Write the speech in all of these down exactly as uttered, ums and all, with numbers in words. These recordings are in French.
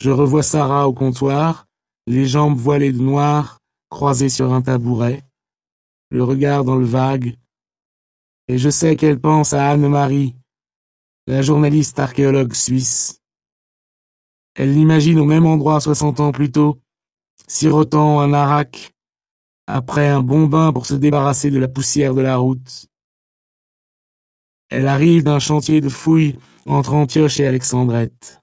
Je revois Sarah au comptoir, les jambes voilées de noir, croisées sur un tabouret, le regard dans le vague, et je sais qu'elle pense à Anne-Marie, la journaliste archéologue suisse. Elle l'imagine au même endroit soixante ans plus tôt, sirotant un arak, après un bon bain pour se débarrasser de la poussière de la route. Elle arrive d'un chantier de fouilles entre Antioche et Alexandrette.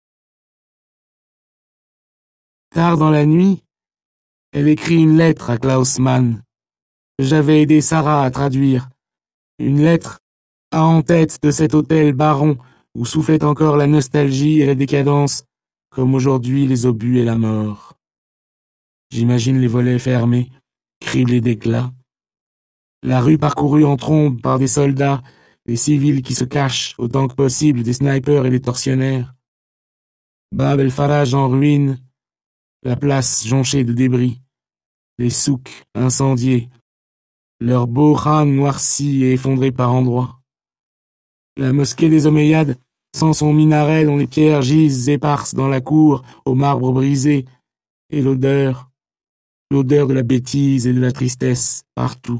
Tard dans la nuit, elle écrit une lettre à Klaus Mann, que j'avais aidé Sarah à traduire. Une lettre à en tête de cet hôtel Baron où soufflait encore la nostalgie et la décadence, comme aujourd'hui les obus et la mort. J'imagine les volets fermés, criblés d'éclats. La rue parcourue en trombe par des soldats, des civils qui se cachent autant que possible des snipers et des tortionnaires. Bab el-Faraj en ruine, la place jonchée de débris, les souks incendiés, leurs beaux crânes noircis et effondrés par endroits. La mosquée des Omeyyades, sans son minaret dont les pierres gisent éparses dans la cour, au marbre brisé, et l'odeur, l'odeur de la bêtise et de la tristesse, partout.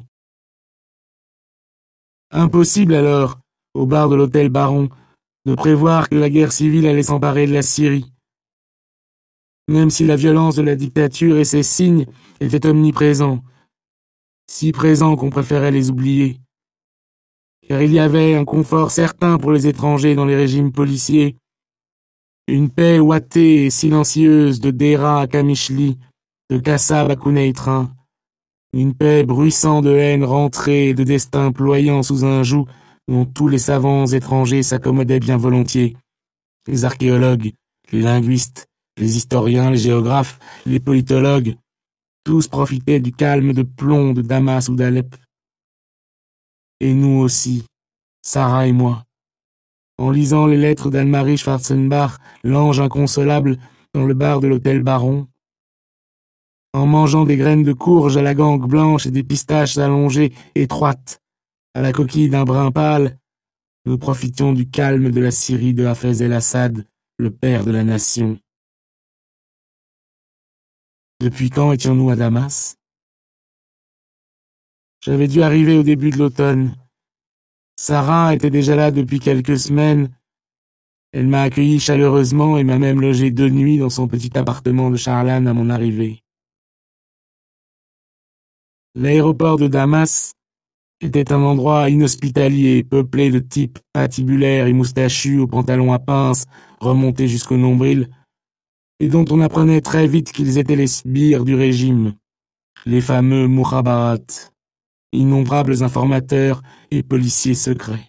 Impossible alors, au bar de l'hôtel Baron, de prévoir que la guerre civile allait s'emparer de la Syrie. Même si la violence de la dictature et ses signes étaient omniprésents, si présents qu'on préférait les oublier. Car il y avait un confort certain pour les étrangers dans les régimes policiers, une paix ouatée et silencieuse de Dera à Kamishli, de Kassab à Kouneitrin, une paix bruissant de haine rentrée et de destin ployant sous un joug dont tous les savants étrangers s'accommodaient bien volontiers, les archéologues, les linguistes, les historiens, les géographes, les politologues, tous profitaient du calme de plomb de Damas ou d'Alep. Et nous aussi, Sarah et moi, en lisant les lettres d'Anne-Marie Schwarzenbach, l'ange inconsolable, dans le bar de l'hôtel Baron, en mangeant des graines de courge à la gangue blanche et des pistaches allongées, étroites, à la coquille d'un brin pâle, nous profitions du calme de la Syrie de Hafez el-Assad, le père de la nation. Depuis quand étions-nous à Damas? J'avais dû arriver au début de l'automne. Sarah était déjà là depuis quelques semaines. Elle m'a accueilli chaleureusement et m'a même logé deux nuits dans son petit appartement de Charlane à mon arrivée. L'aéroport de Damas était un endroit inhospitalier, peuplé de types patibulaires et moustachus aux pantalons à pinces remontés jusqu'au nombril, et dont on apprenait très vite qu'ils étaient les sbires du régime, les fameux Mukhabarat, innombrables informateurs et policiers secrets.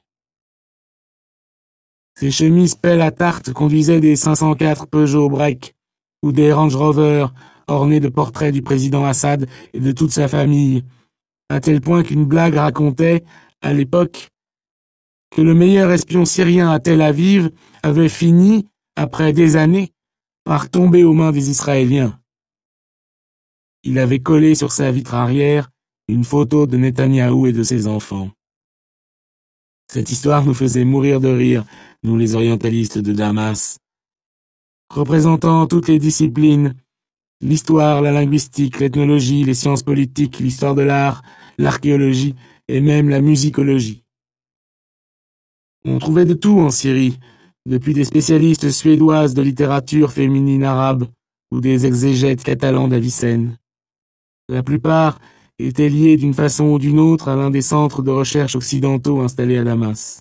Ces chemises pelle à tarte conduisaient des cinq cent quatre Peugeot Break ou des Range Rover ornés de portraits du président Assad et de toute sa famille, à tel point qu'une blague racontait, à l'époque, que le meilleur espion syrien à Tel Aviv avait fini, après des années, par tomber aux mains des Israéliens. Il avait collé sur sa vitre arrière une photo de Netanyahou et de ses enfants. Cette histoire nous faisait mourir de rire, nous les orientalistes de Damas. Représentant toutes les disciplines, l'histoire, la linguistique, l'ethnologie, les sciences politiques, l'histoire de l'art, l'archéologie et même la musicologie. On trouvait de tout en Syrie, depuis des spécialistes suédoises de littérature féminine arabe ou des exégètes catalans d'Avicenne. La plupart étaient liés d'une façon ou d'une autre à l'un des centres de recherche occidentaux installés à Damas.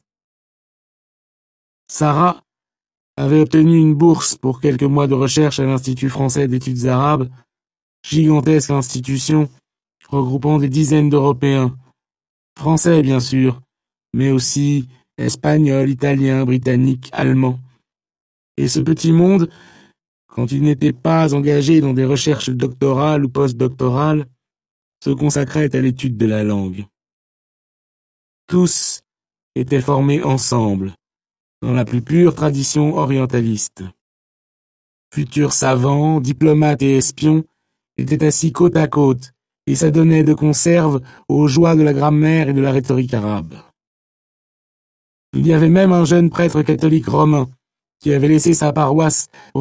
Sarah avait obtenu une bourse pour quelques mois de recherche à l'Institut français d'études arabes, gigantesque institution regroupant des dizaines d'Européens, français bien sûr, mais aussi espagnols, italiens, britanniques, allemands. Et ce petit monde, quand il n'était pas engagé dans des recherches doctorales ou postdoctorales, se consacrait à l'étude de la langue. Tous étaient formés ensemble, dans la plus pure tradition orientaliste. Futurs savants, diplomates et espions étaient assis côte à côte et s'adonnaient de conserve aux joies de la grammaire et de la rhétorique arabe. Il y avait même un jeune prêtre catholique romain qui avait laissé sa paroisse